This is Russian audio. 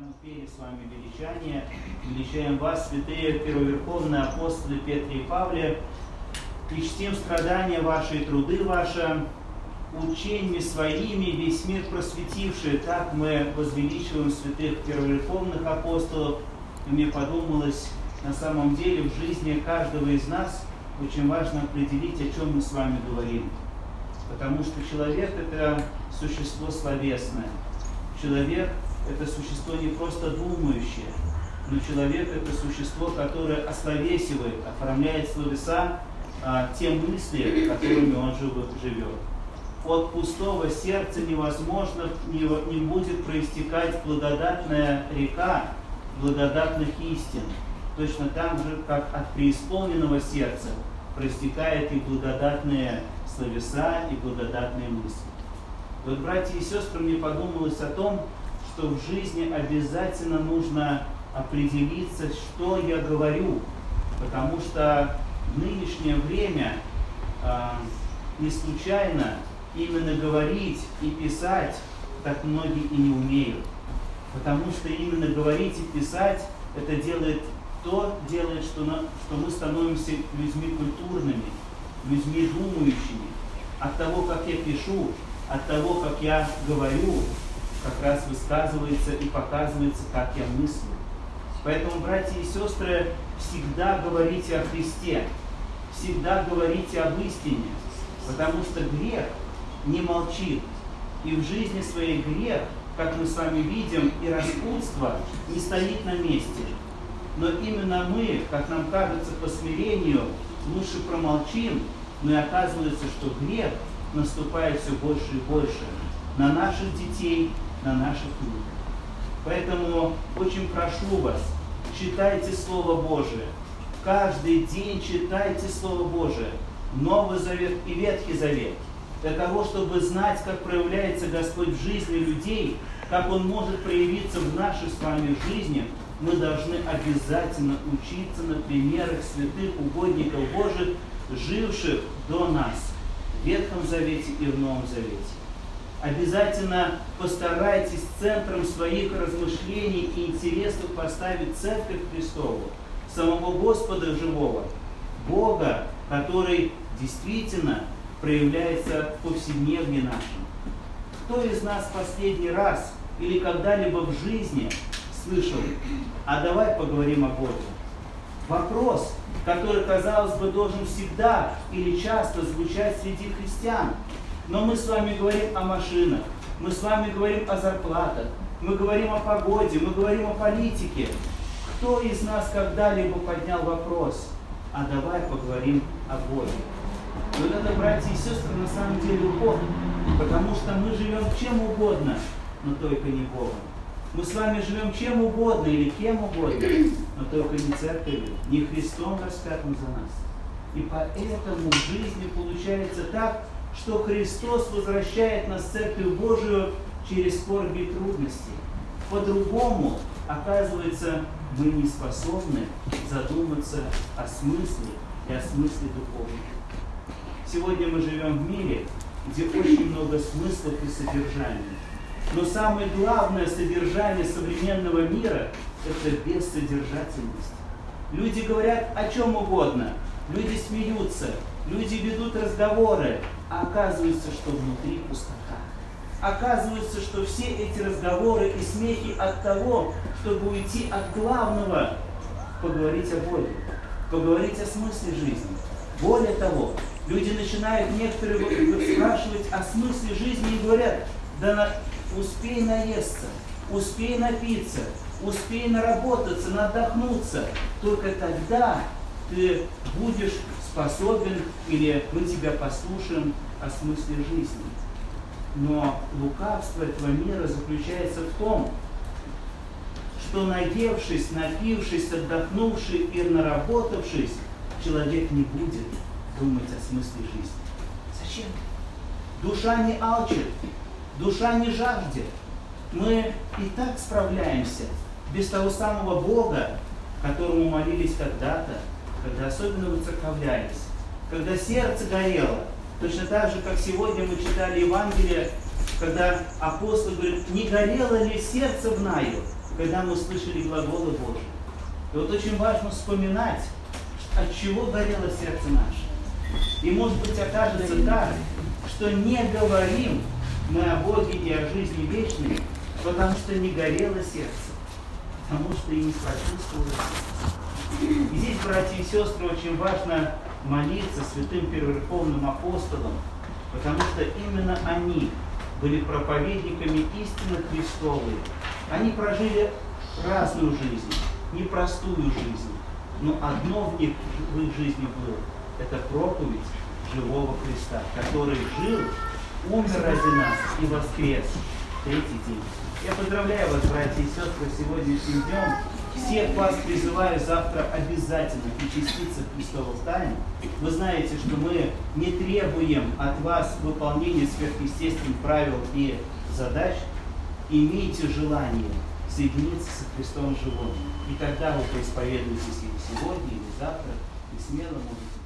мы пели с вами величание, величаем вас, святые первоверховные апостолы Петре и Павле, и чтим страдания ваши и труды ваши, учениями своими весь мир просветившие. Так мы возвеличиваем святых первоверховных апостолов. И мне подумалось, на самом деле в жизни каждого из нас очень важно определить, о чем мы с вами говорим. Потому что человек – это существо словесное. Человек – это существо не просто думающее, но человек – это существо, которое ословесивает, оформляет словеса те мысли, которыми он живет. От пустого сердца невозможно, не будет проистекать благодатная река благодатных истин. Точно так же, как от преисполненного сердца проистекают и благодатные словеса, и благодатные мысли. Вот, братья и сестры, мне подумалось о том, что в жизни обязательно нужно определиться, что я говорю, потому что в нынешнее время не случайно именно говорить и писать так многие и не умеют. Потому что именно говорить и писать это делает, что мы становимся людьми культурными, людьми думающими. От того, как я пишу, от того, как я говорю, как раз высказывается и показывается, как я мыслю. Поэтому, братья и сестры, всегда говорите о Христе, всегда говорите об истине, потому что грех не молчит. И в жизни своей грех, как мы с вами видим, и распутство не стоит на месте. Но именно мы, как нам кажется, по смирению лучше промолчим, но и оказывается, что грех наступает все больше и больше на наших детей, на наших внуков. Поэтому очень прошу вас, читайте Слово Божие. Каждый день читайте Слово Божие. Новый Завет и Ветхий Завет. Для того, чтобы знать, как проявляется Господь в жизни людей, как Он может проявиться в нашей с вами жизни, мы должны обязательно учиться на примерах святых угодников Божьих, живших до нас в Ветхом Завете и в Новом Завете. Обязательно постарайтесь центром своих размышлений и интересов поставить Церковь Христову, самого Господа живого, Бога, который действительно проявляется в повседневне нашем. Кто из нас последний раз или когда-либо в жизни слышал: а давай поговорим о Боге? Вопрос, который, казалось бы, должен всегда или часто звучать среди христиан. Но мы с вами говорим о машинах, мы с вами говорим о зарплатах, мы говорим о погоде, мы говорим о политике. Кто из нас когда-либо поднял вопрос: а давай поговорим о Боге? Вот это, братья и сестры, на самом деле Бог, потому что мы живем чем угодно, но только не Богом. Мы с вами живем чем угодно или кем угодно, но только не церковью, не Христом распятым за нас. И поэтому в жизни получается так, что Христос возвращает нас в Церковь Божию через скорби и трудности. По-другому, оказывается, мы не способны задуматься о смысле и о смысле духовном. Сегодня мы живем в мире, где очень много смыслов и содержаний. Но самое главное содержание современного мира – это бессодержательность. Люди говорят о чем угодно, люди смеются, люди ведут разговоры, а оказывается, что внутри пустота. Оказывается, что все эти разговоры и смехи от того, чтобы уйти от главного, поговорить о Боге, поговорить о смысле жизни. Более того, люди начинают некоторые спрашивать о смысле жизни и говорят: да успей наесться, успей напиться, успей наработаться, надохнуться. Только тогда ты будешь способен, или мы тебя послушаем о смысле жизни. Но лукавство этого мира заключается в том, что наевшись, напившись, отдохнувшись и наработавшись, человек не будет думать о смысле жизни. Зачем? Душа не алчит, душа не жаждет. Мы и так справляемся без того самого Бога, которому молились когда-то, когда особенно выцерковлялись, когда сердце горело. Точно так же, как сегодня мы читали Евангелие, когда апостол говорит: не горело ли сердце в Наю? когда мы слышали глаголы Божьи. И вот очень важно вспоминать, от чего горело сердце наше. И может быть окажется так, что не говорим мы о Боге и о жизни вечной, потому что не горело сердце, потому что и не прочувствовало сердце. И здесь, братья и сестры, очень важно молиться святым первоверховным апостолам, потому что именно они были проповедниками истины Христовой. Они прожили разную жизнь, непростую жизнь, но одно в их жизни было – это проповедь живого Христа, который жил, умер ради нас и воскрес в третий день. Я поздравляю вас, братья и сестры, сегодняшним днем. Всех вас призываю завтра обязательно причаститься к Христовым тайнам. Вы знаете, что мы не требуем от вас выполнения сверхъестественных правил и задач. Имейте желание соединиться со Христом живым. И тогда вы поисповедуетесь или сегодня, или завтра, и смело можете